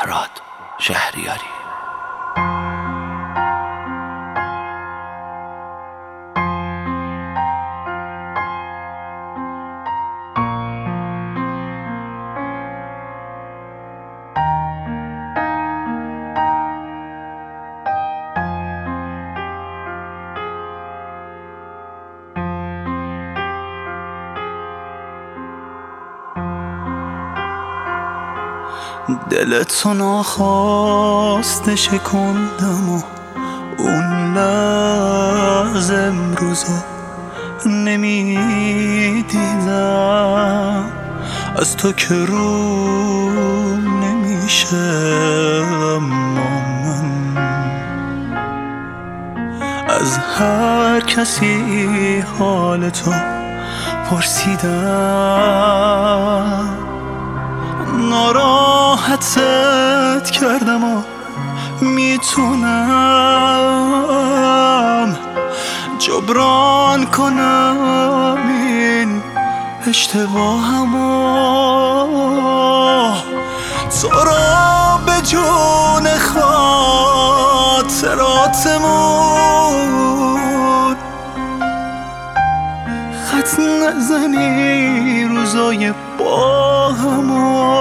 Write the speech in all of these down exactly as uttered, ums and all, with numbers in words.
مهراد شهریاری. دلتو ناخواسته شکندم و اون لحظه امروزو نمیدیدم، از تو که روم نمیشه. اما من از هر کسی حالتو پرسیدم، ناراحتت کردم و میتونم جبران کنم این اشتباهمو. تو را به جون خاطراتمون خط نزنی روزای با همو.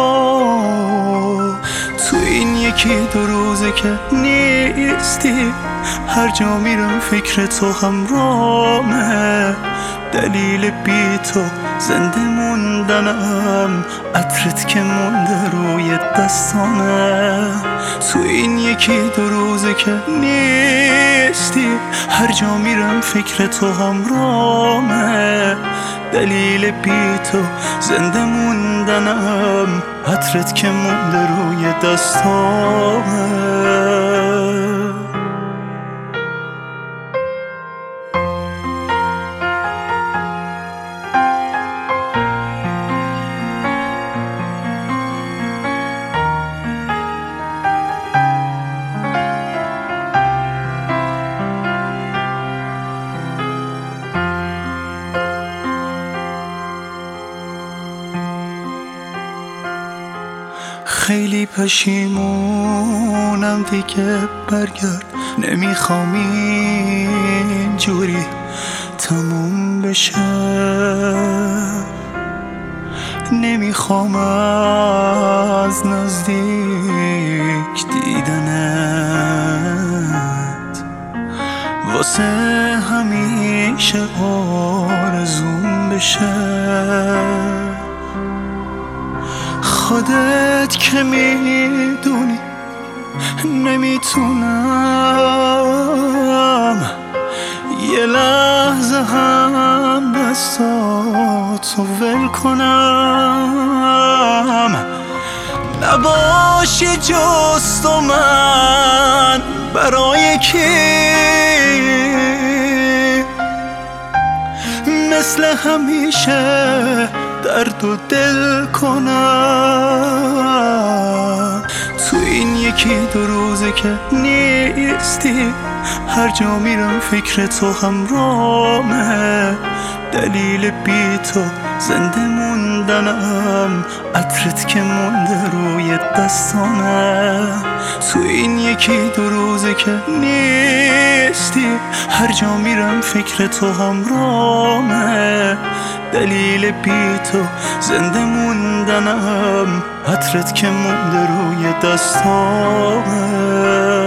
تو این یکی دو روزه که نیستی، هر جا میرم فکر تو همرامه. دلیل بی تو زنده موندنم، عطرت که مونده روی دستانه. تو این یکی دو روزه که نیستی، هر جا میرم فکر تو همرامه. دلیل بی تو زنده موندنم، عطرت که مونده روی دستانه. خیلی پشیمونم دیگه، برگرد نمیخوام اینجوری تموم بشه. نمیخوام از نزدیک دیدنت، واسه همیشه آرزوم بشه. خودت که میدونی نمیتونم یه لحظه هم دستاتو ول کنم. نباشی جز تو من برای کی، مثل همیشه درد و دل کنم. تو این یکی دو روزه که نیستی، هر جا میرم فکر تو همرامه. دلیل بی تو زنده موندنم، عطرت که مونده روی دستانه. تو این یکی دو روزه که نیستی، هر جا میرم فکر تو همرامه. دلیل بی تو زنده موندنم، عطرت که مونده روی دستانه.